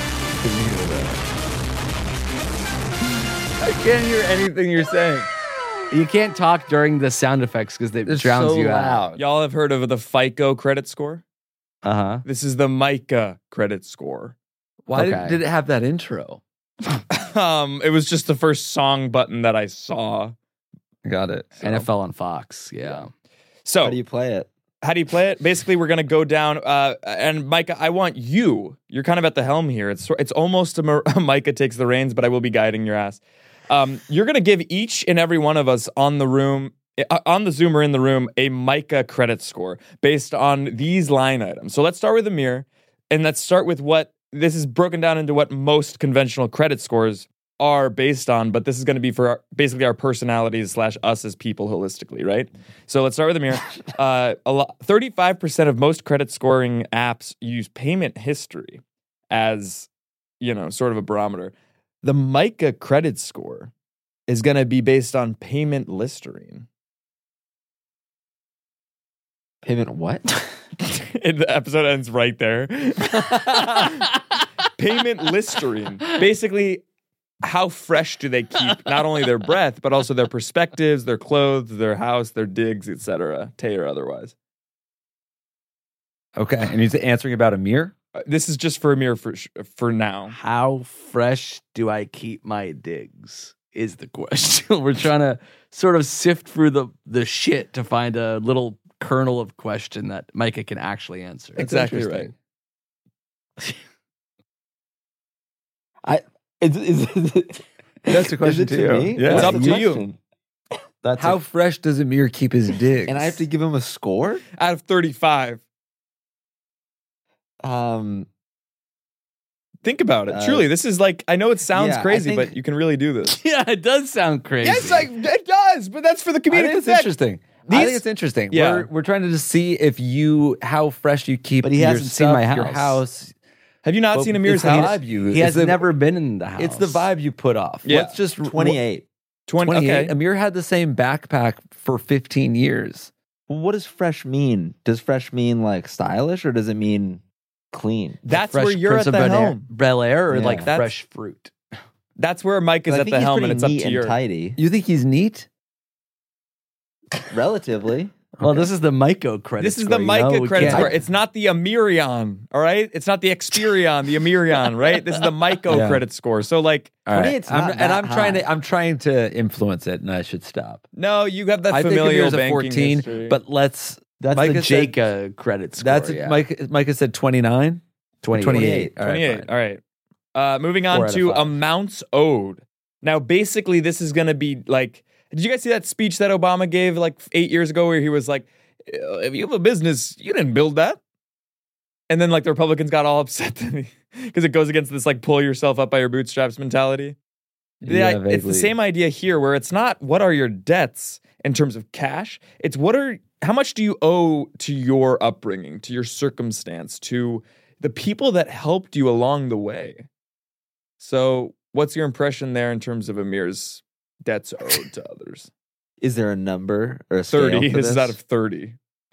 I can't hear anything you're saying. You can't talk during the sound effects because it It's drowns so you loud. out. Y'all have heard of the FICO credit score? Uh huh. This is the Micah credit score. Why Okay. did, did it have that intro? Um, it was just the first song button that I saw. Got it. N F L on Fox. Yeah. So How do you play it? How do you play it? Basically, we're gonna go down. Uh, and Micah, I want you. You're kind of at the helm here. It's it's almost a, Mar- Micah takes the reins, but I will be guiding your ass. Um, you're gonna give each and every one of us on the room, uh, on the Zoom or in the room, a Micah credit score based on these line items. So let's start with Amir, and let's start with what this is broken down into what most conventional credit scores are based on, but this is going to be for our, basically our personalities slash us as people holistically, right? So let's start with Amir. Uh, a lot, thirty-five percent of most credit scoring apps use payment history as, you know, sort of a barometer. The Micah credit score is going to be based on payment listerine. Payment what? And the episode ends right there. Payment listerine. Basically, how fresh do they keep not only their breath, but also their perspectives, their clothes, their house, their digs, et cetera, Tay or otherwise. Okay, and he's answering about Amir? Uh, this is just for Amir for, for now. How fresh do I keep my digs? Is the question. We're trying to sort of sift through the, the shit to find a little kernel of question that Micah can actually answer. Exactly right. I is, is, is it, That's a question is it to you. me? Yeah, it's That's up the to you. question. That's How a- fresh does Amir keep his digs? and I have to give him a score. Out of thirty-five. Um, Think about it. Uh, Truly, this is like, I know it sounds yeah, I crazy, think- but you can really do this. Yeah, it does sound crazy. Yes, I, it does, but that's for the I think comedic it's effect. interesting. I These- think it's interesting. Yeah. We're, we're trying to just see if you, how fresh you keep But he your hasn't seen stuff, my your house. house. Have you not But seen Amir's it's the house? vibe you, He it's has the- never been in the house. It's the vibe you put off. Yeah. Let's just twenty-eight. twenty, twenty-eight. okay. Amir had the same backpack for fifteen years. Well, what does fresh mean? Does fresh mean like stylish, or does it mean clean? That's fresh where you're Prince at of the Bel Air, helm. Bel Air, or Yeah. like That's- fresh fruit. That's where Mike is I at think the he's helm, pretty and it's up neat to and your. tidy. You think he's neat? Relatively. Well, this is the Micah credit. This is score, the you Micah know? We credit can't- score. It's not the Amirion, all right? It's not the Experion, the Amirion, right? This is the Micah Yeah. credit score. So, like, All right. twenty-eight's I'm- not and that I'm trying high. to I'm trying to influence it, and I should stop. no, you have that I think familial Amir's a banking fourteen, history. but let's. That's Micah the said- Jaca credit score. That's yeah. Mike. Micah said twenty-nine. twenty-eight. twenty-eight. All right, twenty-eight. fine. All right. Uh, moving Four on out of to five. amounts owed. Now, basically, this is going to be like, did you guys see that speech that Obama gave like eight years ago where he was like, if you have a business, you didn't build that. And then like the Republicans got all upset because it goes against this like pull yourself up by your bootstraps mentality. Yeah, The- it's the vaguely. same idea here where it's not what are your debts in terms of cash. It's what are, how much do you owe to your upbringing, to your circumstance, to the people that helped you along the way. So what's your impression there in terms of Amir's debts owed to others? Is there a number or a scale thirty. for This this? is out of thirty.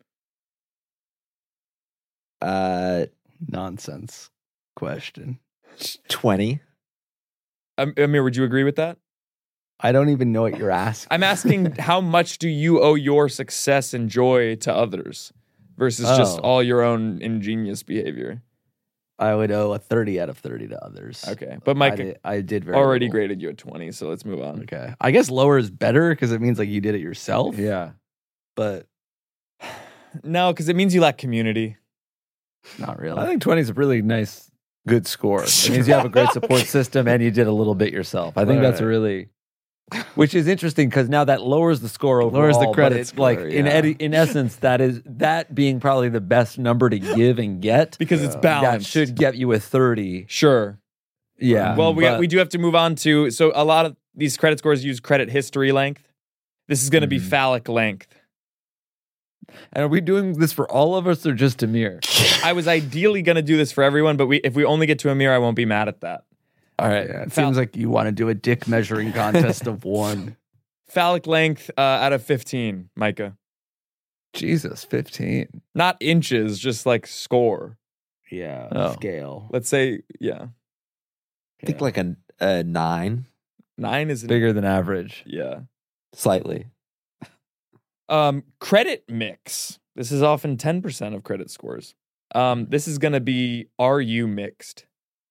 uh Nonsense question. twenty. Um, Amir, would you agree with that? I don't even know what you're asking. I'm asking how much do you owe your success and joy to others versus just Oh. all your own ingenious behavior? I would owe a thirty out of thirty to others. Okay, but I Mike did, I did very already little. graded you a twenty, so let's move on. Okay, I guess lower is better because it means like you did it yourself. Yeah. But No, because it means you lack community. not really. I think twenty is a really nice, good score. It means you have a great support system and you did a little bit yourself. I think that's a Right. really, which is interesting because now that lowers the score overall. Lowers the but credit it's score, like in yeah. edi- in essence, that is that being probably the best number to give and get Because it's that balanced. should get you a thirty. Sure. Yeah. Well, we but- we do have to move on to so a lot of these credit scores use credit history length. This is going to be Mhm. phallic length. And are we doing this for all of us or just Amir? I was ideally going to do this for everyone, but we if we only get to Amir, I won't be mad at that. All right. Yeah, it Phal- seems like you want to do a dick measuring contest of one. Phallic length uh, out of fifteen, Micah. Jesus, fifteen. Not inches, just like score. Yeah, Oh. scale. Let's say, yeah. I think like a, a nine, Nine is an, Bigger than average. yeah. slightly. Um, credit mix. This is often ten percent of credit scores. Um, this is going to be, are you mixed?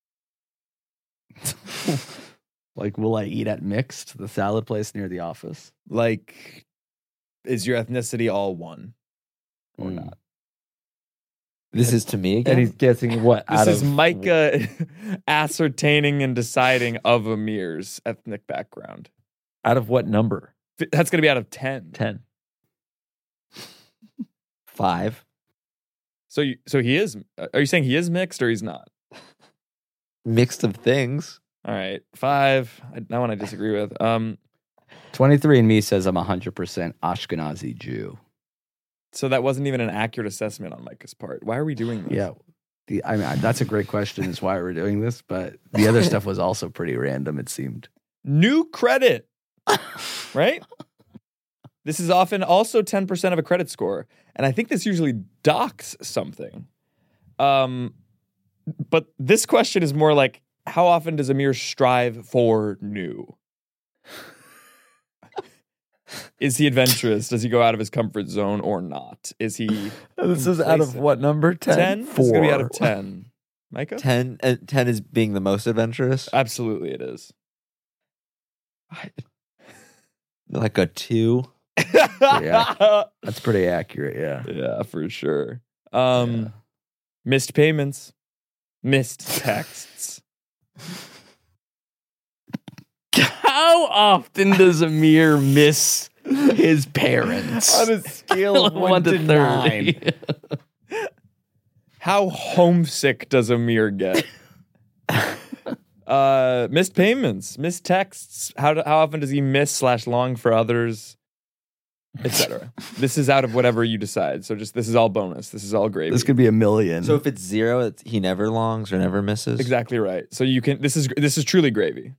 Like, will I eat at Mixed, the salad place near the office? Like, is your ethnicity all one or Mm. not? This is to me again. And he's guessing what This out is of Micah ascertaining and deciding of Amir's ethnic background. out of what number? F- That's going to be out of ten. ten. Five. So, you, so he is. Are you saying he is mixed or he's not? Mixed of things. All right, five. I, that one I disagree with. Um, twenty-three and me says I'm one hundred percent Ashkenazi Jew. so that wasn't even an accurate assessment on Micah's part. Why are we doing this? Yeah. The, I mean, that's a great question, is why we're doing this. But the other stuff was also pretty random, it seemed. New credit, right? This is often also ten percent of a credit score. And I think this usually docks something. Um, but this question is more like, how often does Amir strive for new? Is he adventurous? Does he go out of his comfort zone or not? Is he This is out of complacent? what number? ten? ten? This is going to be out of ten. Micah? Ten. Uh, ten is being the most adventurous. Absolutely it is. Like a two. Yeah. That's pretty accurate, yeah. Yeah, for sure. Um, Missed payments, missed texts. How often does Amir miss his parents? On a scale of one, to nine. How homesick does Amir get? uh, missed payments, missed texts. How do, how often does he miss slash long for others, et cetera? This is out of whatever you decide. So just this is all bonus. This is all gravy. This could be a million. So if it's zero, it's, he never longs or never misses. Exactly right. So you can. This is this is truly gravy.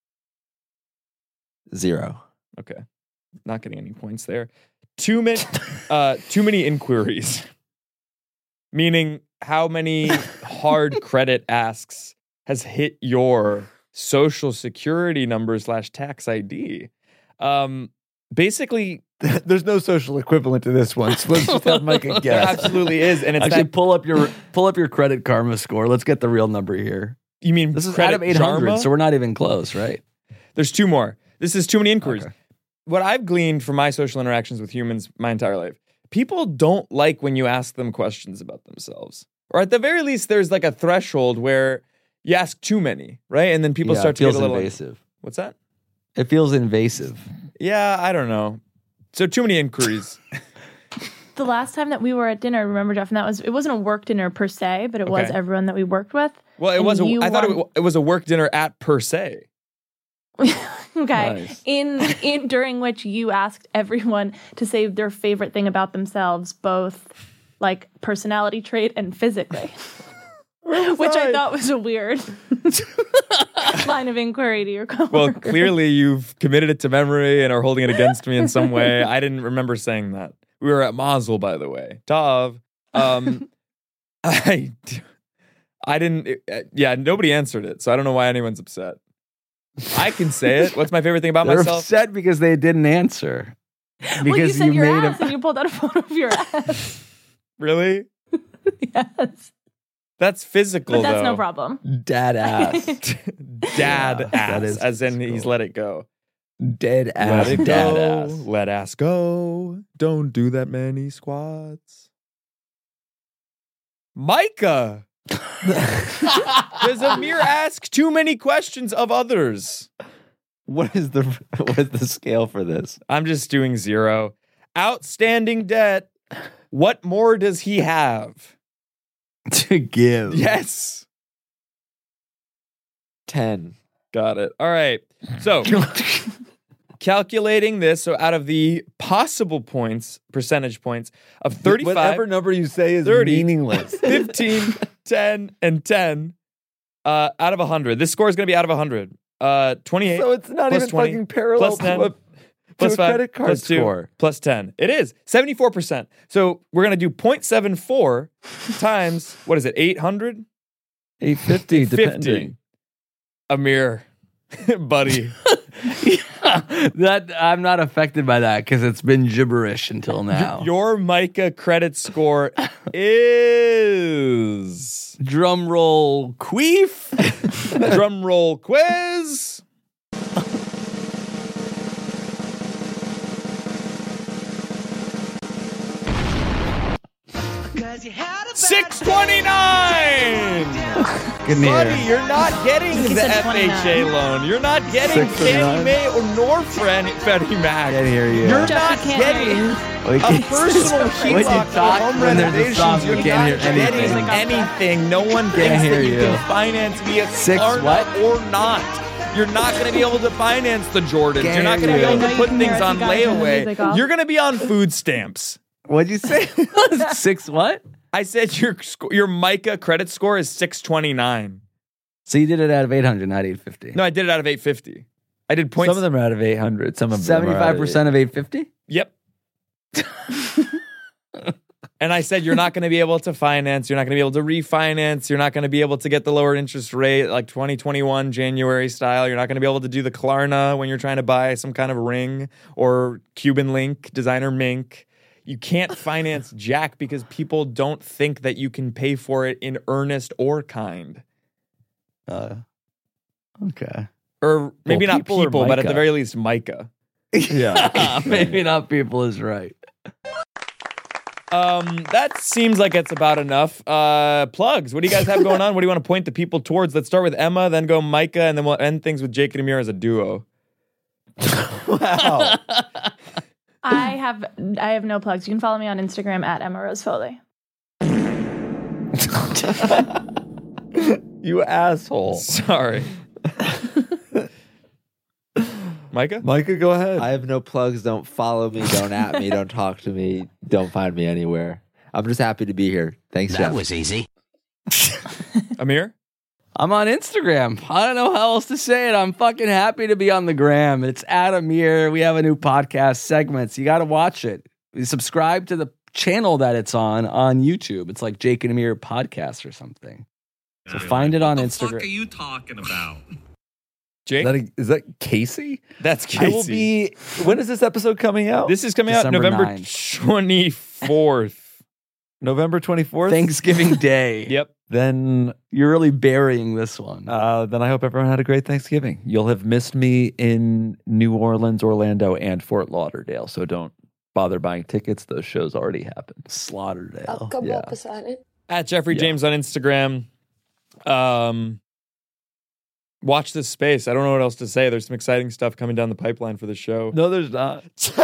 Zero. Okay, not getting any points there. Too many, uh, too many inquiries. Meaning, how many hard credit asks has hit your social security number slash tax I D? Um, basically, There's no social equivalent to this one. So let's just have Micah there guess. absolutely is, and it's Actually, that, pull up your pull up your Credit Karma score. Let's get the real number here. you mean This is credit out of eight hundred, Jarma? so we're not even close, right? There's two more. This is too many inquiries. Okay. What I've gleaned from my social interactions with humans my entire life, people don't like when you ask them questions about themselves. Or at the very least, there's like a threshold where you ask too many, right? And then people Yeah, start it to get feels a little invasive. What's that? It feels invasive. Yeah, I don't know. So too many inquiries. The last time that we were at dinner, remember, Jeff, and that was, it wasn't a work dinner per se, but it was Okay. everyone that we worked with. Well, it And was. A, you I thought it, want- wa- it was a work dinner at per se. Okay. Nice. In in during which you asked everyone to say their favorite thing about themselves, both like personality trait and physically. Which I thought was a weird line of inquiry to your coworker. Well, clearly you've committed it to memory and are holding it against me in some way. I didn't remember saying that. We were at Mazel, by the way. Tav. Um, I, I didn't. uh, Yeah, nobody answered it, so I don't know why anyone's upset. I can say it. What's my favorite thing about They're myself? upset because they didn't answer. Because well, you said your made ass and you pulled out a photo of your ass. Really? Yes. That's physical, But that's though. no problem. Dad ass. Dad Yeah, ass, that is as in he's let it go. Dead ass. Let it Dad go. ass. Let ass go. Don't do that many squats. Micah. Does Amir ask too many questions of others? What is the what is the scale for this? I'm just doing zero. Outstanding debt. What more does he have to give? Yes. ten. Got it. All right. So calculating this, so out of the possible points, percentage points of thirty-five, Whatever number you say is thirty, meaningless. fifteen, ten, and ten, uh, out of one hundred. This score is going to be out of one hundred. Uh, twenty-eight. So it's not plus even twenty, fucking parallel plus ten, to a, to plus a five, credit card plus two, score. plus ten. It is seventy-four percent. So we're going to do zero point seven four times, what is it, eight hundred? eight fifty, depending. Amir, buddy. That I'm not affected by that because it's been gibberish until now. Your Micah credit score is drum roll queef. Drum roll quiz. six twenty-nine. Buddy, you're not getting He the said F H A twenty-nine. loan. You're not getting six Fannie twenty-nine. Mae or nor Fran- Freddie Mac. Can't hear you. You're Jeff, not you can't getting hear We a can- personal when you HELOC for talk home when there's a renovations. stop, You're you can't not hear anything. getting anything. No one thinks Can't that hear you you. can finance via Six Klarna what? or not. You're not going to be able to finance the Jordans. Can't You're not going to hear be you. able I to know put you can hear things us, on you gotta turn the music layaway. off. You're going to be on food stamps. What'd you say? Six what? I said your sc- your Micah credit score is six twenty-nine. So you did it out of eight hundred, not eight fifty. No, I did it out of eight fifty. I did points. Some of them are out of eight hundred. Some of them are out of seventy-five percent of eight fifty? Yep. And I said, you're not going to be able to finance. You're not going to be able to refinance. You're not going to be able to get the lower interest rate like twenty twenty-one January style. You're not going to be able to do the Klarna when you're trying to buy some kind of ring or Cuban link, designer mink. You can't finance jack because people don't think that you can pay for it in earnest or kind. Uh, okay. Or maybe Well, not people or people, but at the Micah? very least, Micah. Yeah. Maybe not people is right. Um, that seems like it's about enough. Uh, plugs. What do you guys have going on? What do you want to point the people towards? Let's start with Emma, then go Micah, and then we'll end things with Jake and Amir as a duo. Wow. I have I have no plugs. You can follow me on Instagram at Emma Rose Foley. You asshole. Sorry. Micah? Micah, go ahead. I have no plugs. Don't follow me. Don't at me. Don't talk to me. Don't find me anywhere. I'm just happy to be here. Thanks, That Jeff. was easy. Amir? I'm on Instagram. I don't know how else to say it. I'm fucking happy to be on the gram. It's Adam here. We have a new podcast segments. You got to watch it. You subscribe to the channel that it's on on YouTube. It's like Jake and Amir podcast or something. So find it on what Instagram. What the fuck are you talking about? Jake? Is that, a, is that Casey? That's Casey. I will be. When is this episode coming out? This is coming December out November ninth. twenty-fourth. November twenty-fourth? Thanksgiving Day. Yep. Then, You're really burying this one. uh, then I hope everyone had a great Thanksgiving. You'll have missed me in New Orleans, Orlando, and Fort Lauderdale. So don't bother buying tickets. Those shows already happened. Slaughterdale. Yeah. At Jeffrey Yeah. James on Instagram. Um, watch this space. I don't know what else to say. There's some exciting stuff coming down the pipeline for the show. No, there's not.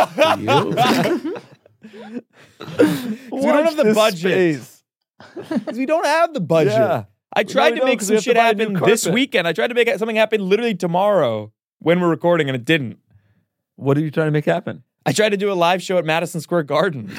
We don't have the budget. Because we don't have the budget. Yeah. I tried we to don't, make 'cause some we have to shit buy a new happen this carpet. weekend. I tried to make something happen literally tomorrow when we're recording, and it didn't. What are you trying to make happen? I tried to do a live show at Madison Square Garden.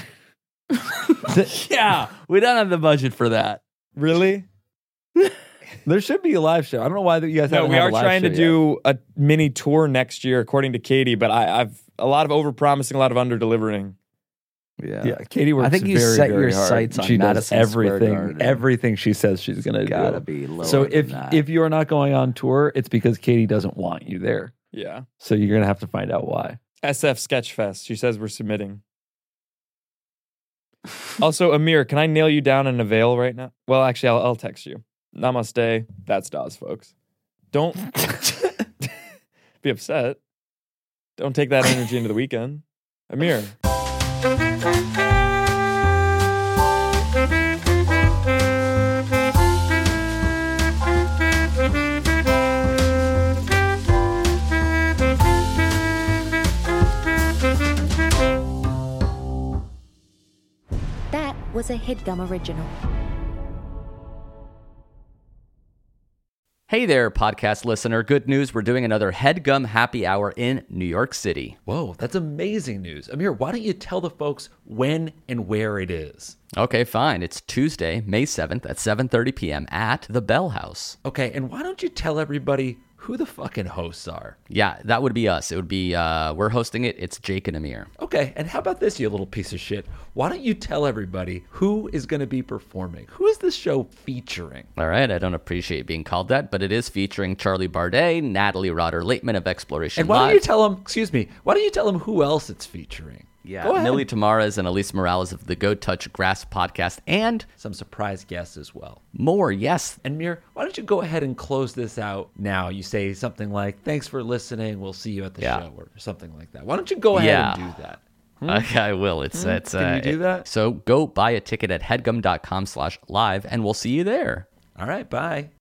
Yeah, we don't have the budget for that. Really? There should be a live show. I don't know why that you guys No, haven't we had are a live trying to show do a mini tour next year, according to Katie, but I, I've a lot of over promising, a lot of under delivering. Yeah. yet. Yeah, Katie works I think you very, set very your hard. sights on she Madison does Square everything, Garden. everything she says she's going to do. Gotta be lower So than if that. if you are not going on tour, it's because Katie doesn't want you there. Yeah. So you're going to have to find out why. S F Sketchfest. She says we're submitting. Also, Amir, can I nail you down in a veil right now? Well, actually, I'll, I'll text you. Namaste. That's Dawes, folks. Don't be upset. Don't take that energy into the weekend. Amir. That was a HeadGum original. Hey there, podcast listener. Good news. We're doing another HeadGum Happy Hour in New York City. Whoa, that's amazing news. Amir, why don't you tell the folks when and where it is? Okay, fine. It's Tuesday, May seventh at seven thirty p.m. at the Bell House. Okay, and why don't you tell everybody who the fucking hosts are? Yeah, that would be us. It would be, uh, we're hosting it. It's Jake and Amir. Okay, and how about this, you little piece of shit? Why don't you tell everybody who is going to be performing? Who is this show featuring? All right, I don't appreciate being called that, but it is featuring Charlie Bardet, Natalie Rotter-Laitman of Exploration And why Live. don't you tell them, excuse me, why don't you tell them who else it's featuring? Yeah, Go ahead. Millie Tamares and Elise Morales of the Go Touch Grass podcast, and some surprise guests as well. More, yes. And Mir, why don't you go ahead and close this out now? You say something like, thanks for listening, we'll see you at the Yeah. show, or something like that. Why don't you go ahead Yeah. and do that? Hmm? Okay, I will. It's Hmm? it's. Can uh, you do it- that? So go buy a ticket at headgum dot com slash live, and we'll see you there. All right, bye.